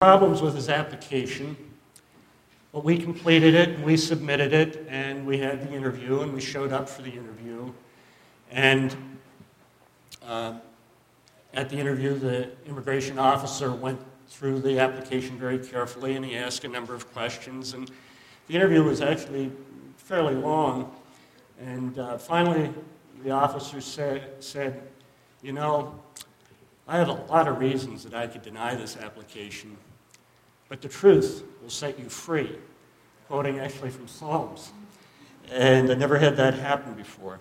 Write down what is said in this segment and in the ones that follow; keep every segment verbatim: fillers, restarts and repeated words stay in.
Problems with his application, but we completed it, and we submitted it, and we had the interview, and we showed up for the interview. And uh, at the interview, the immigration officer went through the application very carefully, and he asked a number of questions. And the interview was actually fairly long. And uh, finally, the officer said, said, you know, I have a lot of reasons that I could deny this application, but the truth will set you free, quoting actually from Psalms. And I never had that happen before.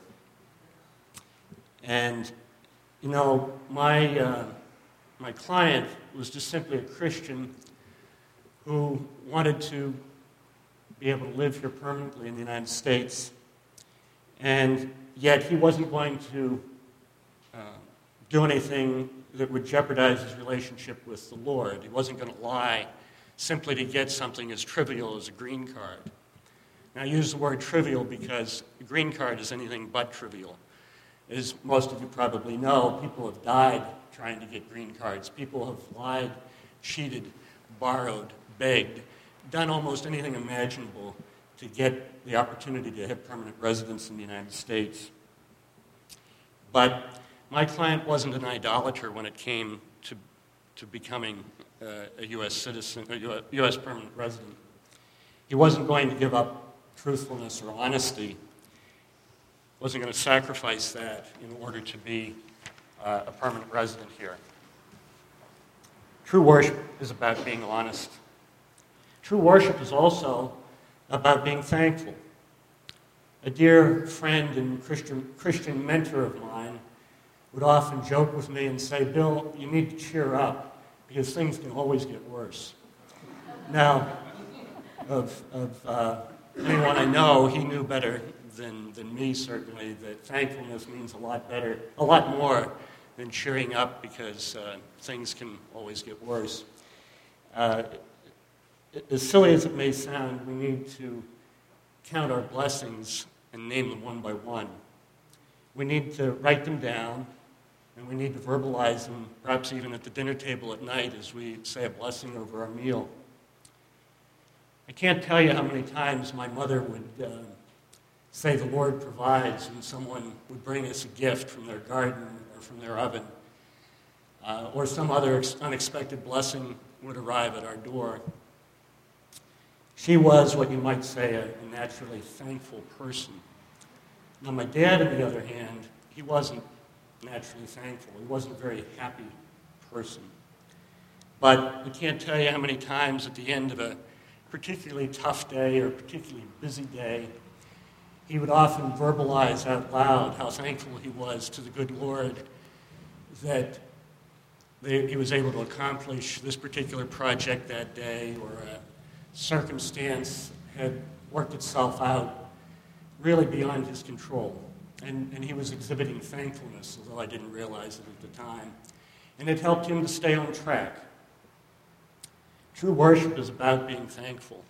And, you know, my, uh, my client was just simply a Christian who wanted to be able to live here permanently in the United States. And yet he wasn't going to uh, do anything that would jeopardize his relationship with the Lord. He wasn't going to lie simply to get something as trivial as a green card. Now, I use the word trivial because a green card is anything but trivial. As most of you probably know, people have died trying to get green cards. People have lied, cheated, borrowed, begged, done almost anything imaginable to get the opportunity to have permanent residence in the United States. But my client wasn't an idolater when it came to, to becoming uh, a U S citizen, a U S permanent resident. He wasn't going to give up truthfulness or honesty. Wasn't going to sacrifice that in order to be uh, a permanent resident here. True worship is about being honest. True worship is also about being thankful. A dear friend and Christian, Christian mentor of mine would often joke with me and say, Bill, you need to cheer up because things can always get worse. Now, of, of uh, anyone I know, he knew better than, than me, certainly, that thankfulness means a lot better, a lot more than cheering up because uh, things can always get worse. Uh, as silly as it may sound, we need to count our blessings and name them one by one. We need to write them down, and we need to verbalize them, perhaps even at the dinner table at night as we say a blessing over our meal. I can't tell you how many times my mother would uh, say the Lord provides when someone would bring us a gift from their garden or from their oven, uh, or some other ex- unexpected blessing would arrive at our door. She was what you might say a, a naturally thankful person. Now my dad, on the other hand, he wasn't naturally thankful. He wasn't a very happy person. But I can't tell you how many times at the end of a particularly tough day or a particularly busy day, he would often verbalize out loud how thankful he was to the good Lord that they, he was able to accomplish this particular project that day, or a circumstance had worked itself out really beyond his control. And, and he was exhibiting thankfulness, although I didn't realize it at the time. And it helped him to stay on track. True worship is about being thankful.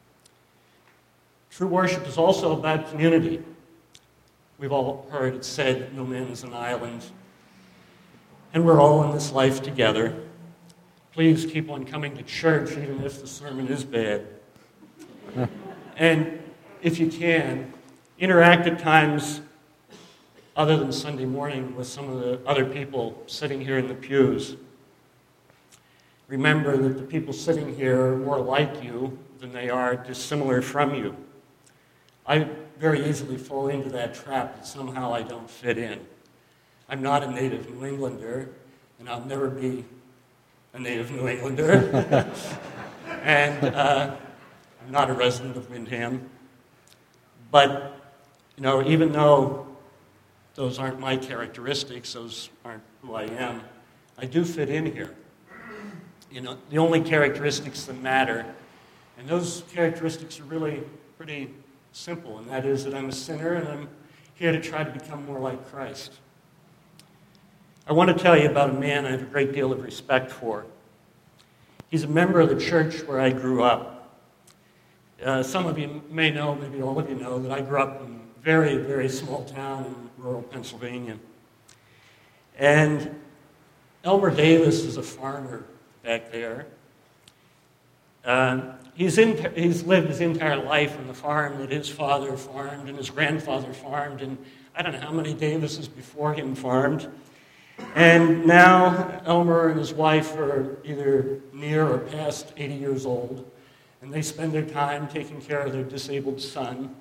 True worship is also about community. We've all heard it said, no man is an island. And we're all in this life together. Please keep on coming to church, even if the sermon is bad. And if you can, interact at times other than Sunday morning with some of the other people sitting here in the pews. Remember that the people sitting here are more like you than they are dissimilar from you. I very easily fall into that trap that somehow I don't fit in. I'm not a native New Englander, and I'll never be a native New Englander. and uh, I'm not a resident of Windham. But, you know, even though those aren't my characteristics, those aren't who I am, I do fit in here. You know, the only characteristics that matter, and those characteristics are really pretty simple, and that is that I'm a sinner and I'm here to try to become more like Christ. I want to tell you about a man I have a great deal of respect for. He's a member of the church where I grew up. Uh, some of you may know, maybe all of you know, that I grew up in a very, very small town in rural Pennsylvania. And Elmer Davis is a farmer back there. Uh, he's, in, he's lived his entire life on the farm that his father farmed and his grandfather farmed, and I don't know how many Davises before him farmed. And now Elmer and his wife are either near or past eighty years old, and they spend their time taking care of their disabled son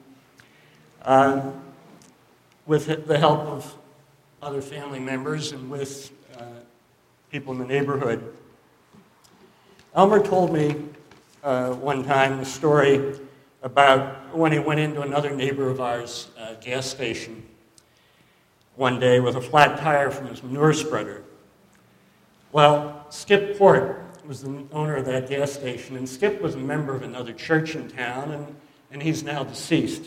uh, with the help of other family members and with uh, people in the neighborhood. Elmer told me uh, one time the story about when he went into another neighbor of ours' uh, gas station one day with a flat tire from his manure spreader. Well, Skip Port was the owner of that gas station, and Skip was a member of another church in town, and, and he's now deceased.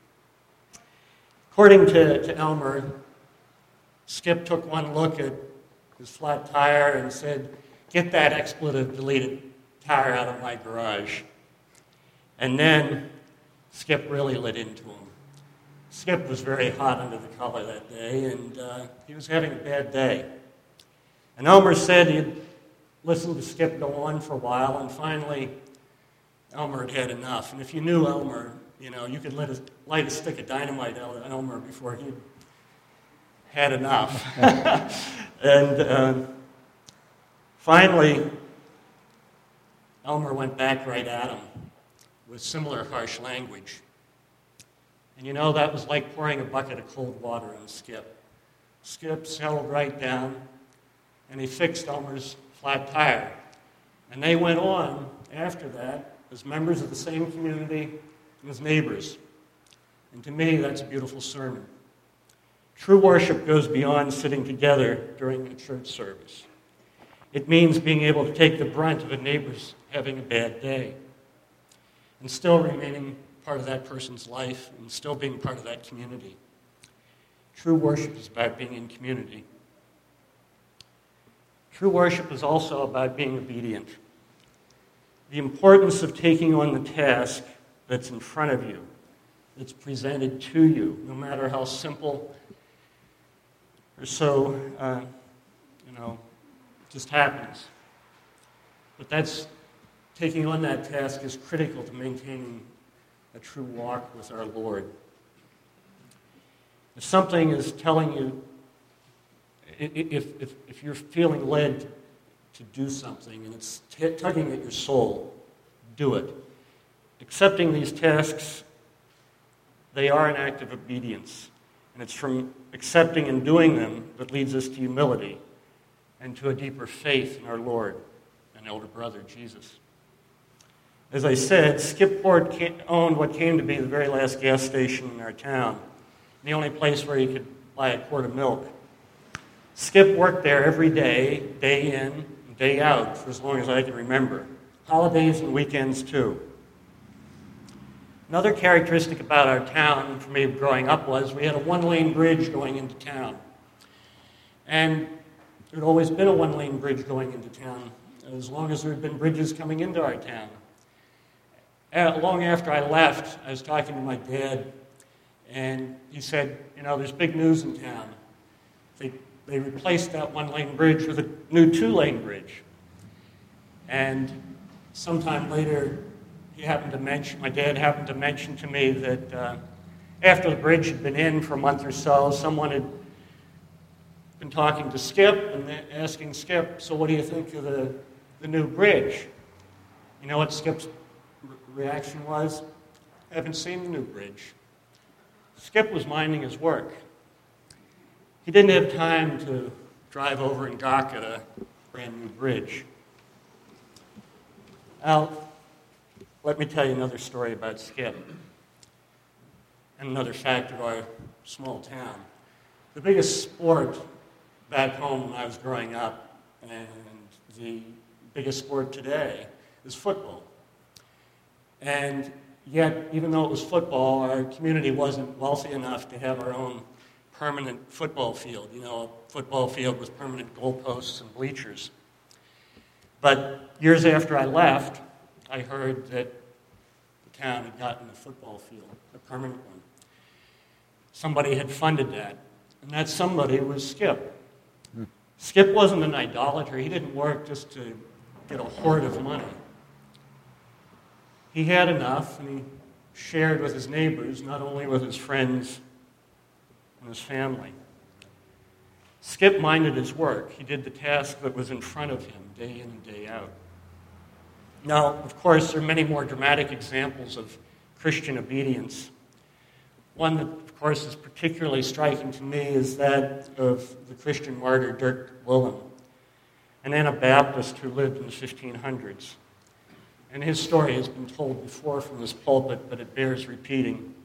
According to, to Elmer, Skip took one look at his flat tire and said, "Get that expletive-deleted tire out of my garage." And then Skip really lit into him. Skip was very hot under the collar that day, and uh, he was having a bad day. And Elmer said he'd listened to Skip go on for a while, and finally Elmer had had enough. And if you knew Elmer, you know, you could light a, light a stick of dynamite out of Elmer before he'd had enough. and uh, finally, Elmer went back right at him with similar harsh language. And you know, that was like pouring a bucket of cold water on Skip. Skip settled right down, and he fixed Elmer's flat tire. And they went on, after that, as members of the same community and as neighbors. And to me, that's a beautiful sermon. True worship goes beyond sitting together during a church service. It means being able to take the brunt of a neighbor's having a bad day and still remaining part of that person's life and still being part of that community. True worship is about being in community. True worship is also about being obedient. The importance of taking on the task that's in front of you, that's presented to you, no matter how simple or so, uh, you know, it just happens. But that's, taking on that task is critical to maintaining a true walk with our Lord. If something is telling you, if, if, if you're feeling led to do something and it's t- tugging at your soul, do it. Accepting these tasks, they are an act of obedience. And it's from accepting and doing them that leads us to humility and to a deeper faith in our Lord and elder brother, Jesus. As I said, Skip Port owned what came to be the very last gas station in our town, the only place where you could buy a quart of milk. Skip worked there every day, day in and day out, for as long as I can remember. Holidays and weekends, too. Another characteristic about our town, for me growing up, was we had a one-lane bridge going into town. And there had always been a one-lane bridge going into town, as long as there had been bridges coming into our town. Uh, long after I left, I was talking to my dad, and he said, you know, there's big news in town. They, they replaced that one-lane bridge with a new two-lane bridge. And sometime later, he happened to mention, my dad happened to mention to me that uh, after the bridge had been in for a month or so, someone had been talking to Skip and asking Skip, so what do you think of the, the new bridge? You know what Skip's reaction was? I haven't seen the new bridge. Skip was minding his work. He didn't have time to drive over and gawk at a brand new bridge. Now, let me tell you another story about Skip and another fact of our small town. The biggest sport back home when I was growing up, and the biggest sport today, is football. And yet, even though it was football, our community wasn't wealthy enough to have our own permanent football field, you know, a football field with permanent goalposts and bleachers. But years after I left, I heard that the town had gotten a football field, a permanent one. Somebody had funded that, and that somebody was Skip. Hmm. Skip wasn't an idolater. He didn't work just to get a hoard of money. He had enough, and he shared with his neighbors, not only with his friends and his family. Skip minded his work. He did the task that was in front of him day in and day out. Now, of course, there are many more dramatic examples of Christian obedience. One that, of course, is particularly striking to me is that of the Christian martyr Dirk Willem, an Anabaptist who lived in the fifteen hundreds. And his story has been told before from this pulpit, but it bears repeating.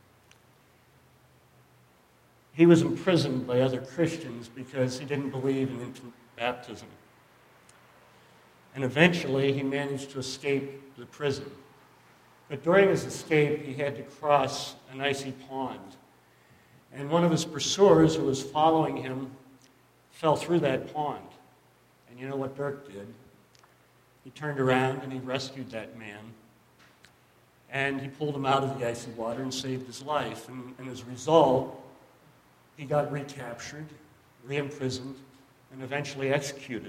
He was imprisoned by other Christians because he didn't believe in infant baptism. And eventually he managed to escape the prison. But during his escape, he had to cross an icy pond. And one of his pursuers who was following him fell through that pond. And you know what Dirk did? He turned around and he rescued that man. And he pulled him out of the icy water and saved his life. And, and as a result, he got recaptured, re-imprisoned, and eventually executed.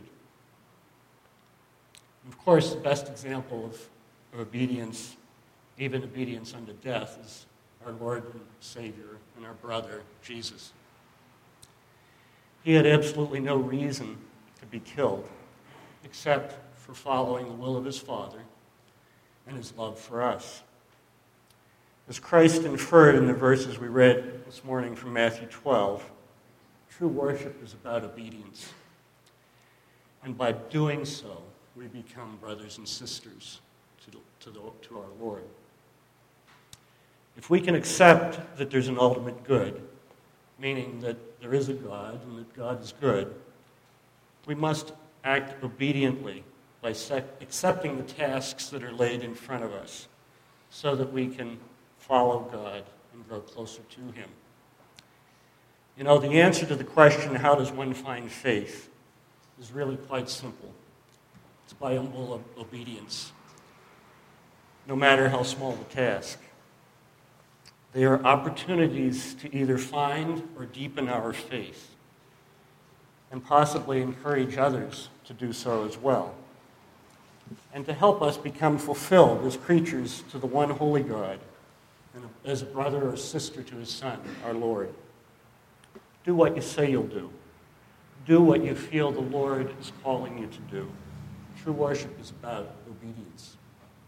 And of course, the best example of, of obedience, even obedience unto death, is our Lord and Savior and our brother, Jesus. He had absolutely no reason to be killed, except for following the will of his Father and his love for us. As Christ inferred in the verses we read this morning from Matthew twelve, true worship is about obedience. And by doing so, we become brothers and sisters to, to, the, to our Lord. If we can accept that there's an ultimate good, meaning that there is a God and that God is good, we must act obediently by sec- accepting the tasks that are laid in front of us so that we can follow God and grow closer to him. You know, the answer to the question, how does one find faith, is really quite simple. It's by humble obedience, no matter how small the task. They are opportunities to either find or deepen our faith, and possibly encourage others to do so as well, and to help us become fulfilled as creatures to the one holy God, and as a brother or sister to his Son, our Lord. Do what you say you'll do. Do what you feel the Lord is calling you to do. True worship is about obedience.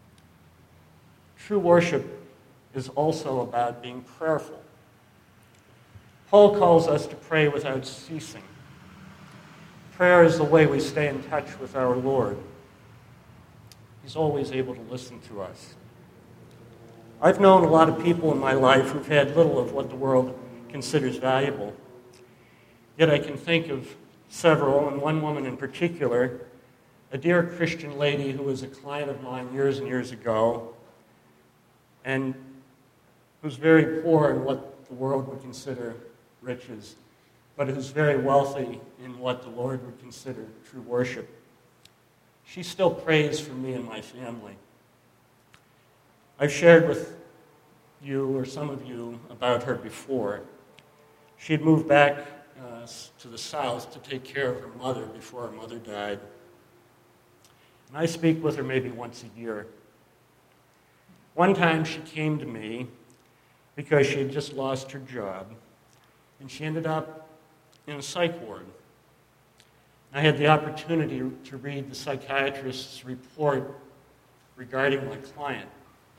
True worship is also about being prayerful. Paul calls us to pray without ceasing. Prayer is the way we stay in touch with our Lord. He's always able to listen to us. I've known a lot of people in my life who've had little of what the world considers valuable. Yet I can think of several, and one woman in particular, a dear Christian lady who was a client of mine years and years ago, and who's very poor in what the world would consider riches, but who's very wealthy in what the Lord would consider true worship. She still prays for me and my family. I've shared with you, or some of you, about her before. She had moved back uh, to the south to take care of her mother before her mother died. And I speak with her maybe once a year. One time she came to me because she had just lost her job, and she ended up in a psych ward. I had the opportunity to read the psychiatrist's report regarding my client.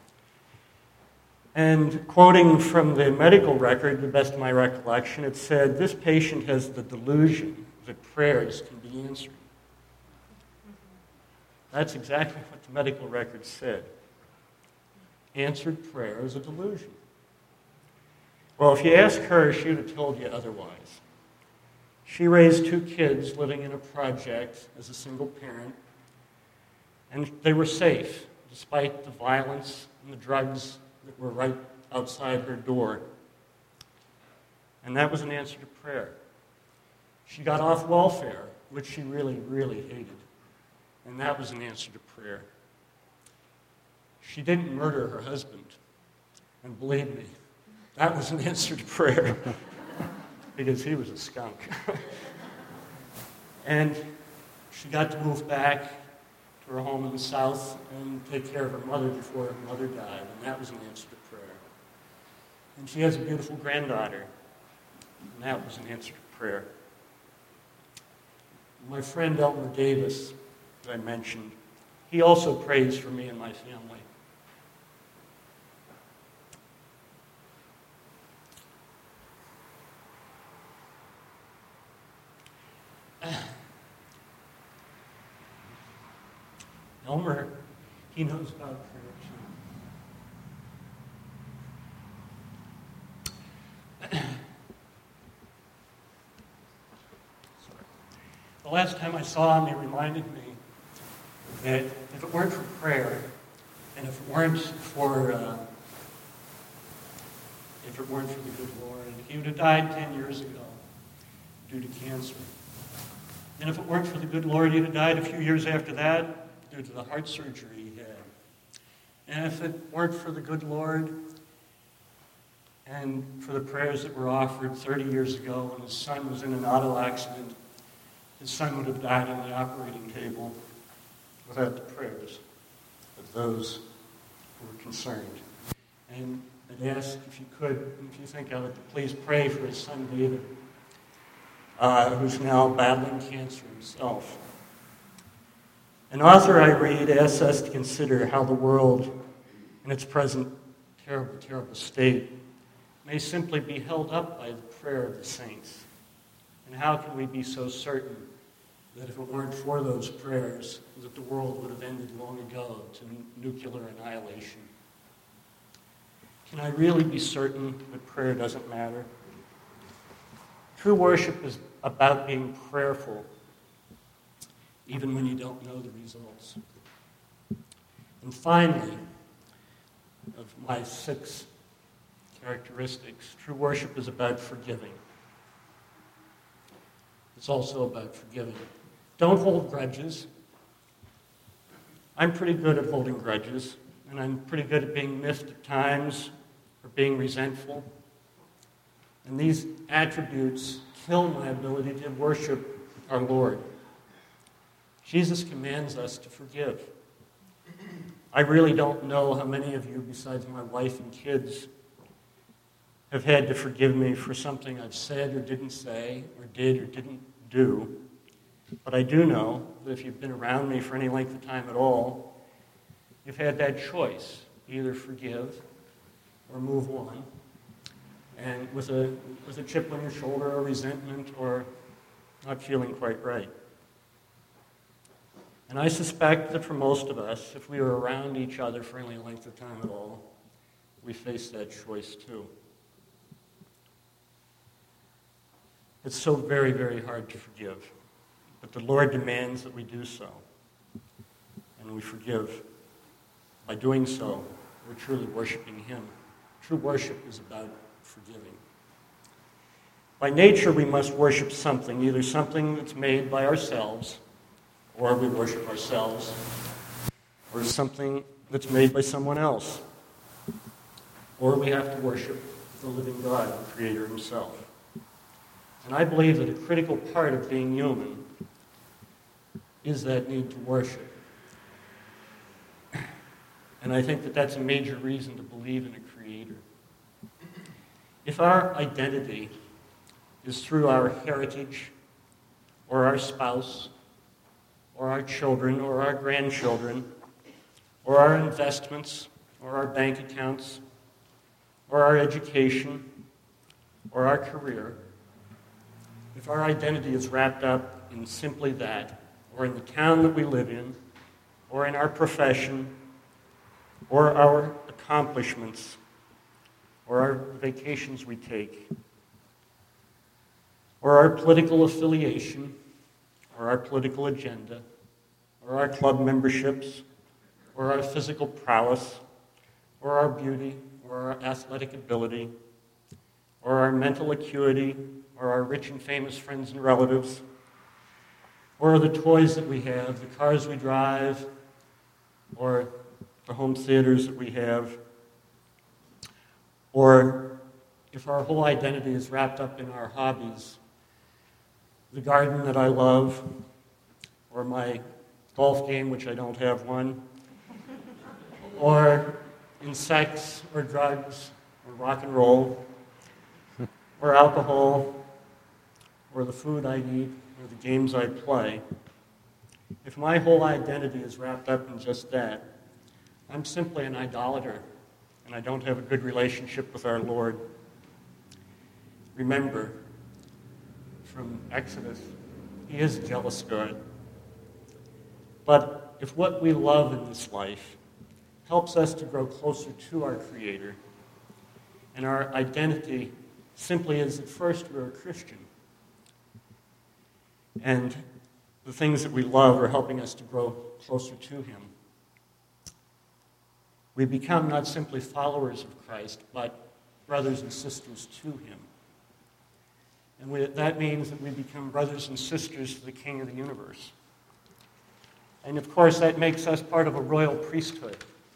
And quoting from the medical record, to the best of my recollection, it said, "This patient has the delusion that prayers can be answered." That's exactly what the medical record said. Answered prayer is a delusion. Well, if you ask her, she would have told you otherwise. She raised two kids living in a project as a single parent, and they were safe despite the violence and the drugs that were right outside her door. And that was an answer to prayer. She got off welfare, which she really, really hated. And that was an answer to prayer. She didn't murder her husband. And believe me, that was an answer to prayer. Because he was a skunk. And she got to move back to to her home in the South and take care of her mother before her mother died, and that was an answer to prayer. And she has a beautiful granddaughter, and that was an answer to prayer. My friend Elmer Davis, that I mentioned, he also prays for me and my family. Elmer, he knows about prayer too. Sorry. The last time I saw him, he reminded me that if it weren't for prayer, and if it weren't for uh, if it weren't for the good Lord, he would have died ten years ago due to cancer. And if it weren't for the good Lord, he'd have died a few years after that due to the heart surgery he had. And if it weren't for the good Lord and for the prayers that were offered thirty years ago when his son was in an auto accident, his son would have died on the operating table without the prayers of those who were concerned. And I'd ask if you could, if you think of it, to please pray for his son David, uh, who's now battling cancer himself. An author I read asks us to consider how the world, in its present terrible, terrible state, may simply be held up by the prayer of the saints. And how can we be so certain that if it weren't for those prayers, that the world would have ended long ago to n- nuclear annihilation? Can I really be certain that prayer doesn't matter? True worship is about being prayerful, even when you don't know the results. And finally, of my six characteristics, true worship is about forgiving. It's also about forgiving. Don't hold grudges. I'm pretty good at holding grudges, and I'm pretty good at being miffed at times or being resentful. And these attributes kill my ability to worship our Lord. Jesus commands us to forgive. I really don't know how many of you, besides my wife and kids, have had to forgive me for something I've said or didn't say or did or didn't do. But I do know that if you've been around me for any length of time at all, you've had that choice, either forgive or move on, and with a, with a chip on your shoulder or resentment or not feeling quite right. And I suspect that for most of us, if we were around each other for any length of time at all, we face that choice too. It's so very, very hard to forgive. But the Lord demands that we do so. And we forgive. By doing so, we're truly worshiping Him. True worship is about forgiving. By nature, we must worship something, either something that's made by ourselves, or we worship ourselves, or something that's made by someone else. Or we have to worship the living God, the Creator Himself. And I believe that a critical part of being human is that need to worship. And I think that that's a major reason to believe in a Creator. If our identity is through our heritage, or our spouse, or our children, or our grandchildren, or our investments, or our bank accounts, or our education, or our career, if our identity is wrapped up in simply that, or in the town that we live in, or in our profession, or our accomplishments, or our vacations we take, or our political affiliation, or our political agenda, or our club memberships, or our physical prowess, or our beauty, or our athletic ability, or our mental acuity, or our rich and famous friends and relatives, or the toys that we have, the cars we drive, or the home theaters that we have, or if our whole identity is wrapped up in our hobbies, the garden that I love, or my golf game, which I don't have one, or in sex or drugs or rock and roll or alcohol or the food I eat or the games I play, if my whole identity is wrapped up in just that, I'm simply an idolater, and I don't have a good relationship with our Lord. Remember, from Exodus, He is a jealous God. But if what we love in this life helps us to grow closer to our Creator, and our identity simply is at first we're a Christian, and the things that we love are helping us to grow closer to Him, we become not simply followers of Christ, but brothers and sisters to Him. And we, that means that we become brothers and sisters to the King of the universe. And of course, that makes us part of a royal priesthood.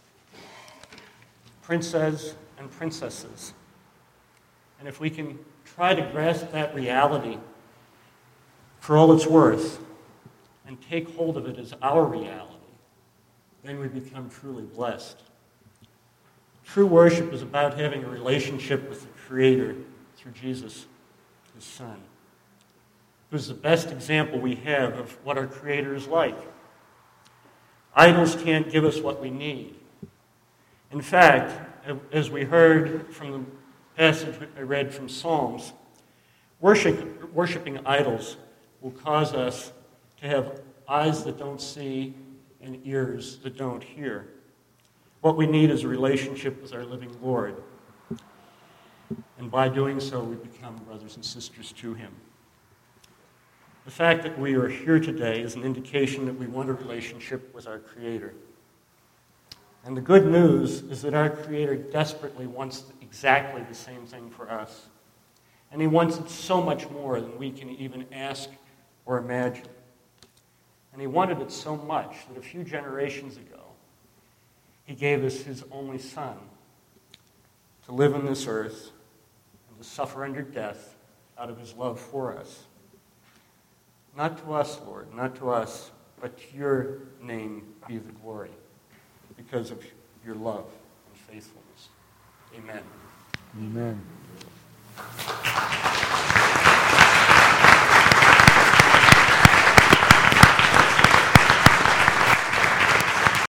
Princes and princesses. And if we can try to grasp that reality for all it's worth and take hold of it as our reality, then we become truly blessed. True worship is about having a relationship with the Creator through Jesus, His Son, who's the best example we have of what our Creator is like. Idols can't give us what we need. In fact, as we heard from the passage I read from Psalms, worship, worshiping idols will cause us to have eyes that don't see and ears that don't hear. What we need is a relationship with our living Lord. And by doing so, we become brothers and sisters to Him. The fact that we are here today is an indication that we want a relationship with our Creator. And the good news is that our Creator desperately wants exactly the same thing for us. And He wants it so much more than we can even ask or imagine. And He wanted it so much that a few generations ago, He gave us His only Son to live on this earth and to suffer under death out of His love for us. Not to us, Lord, not to us, but to Your name be the glory because of Your love and faithfulness. Amen. Amen.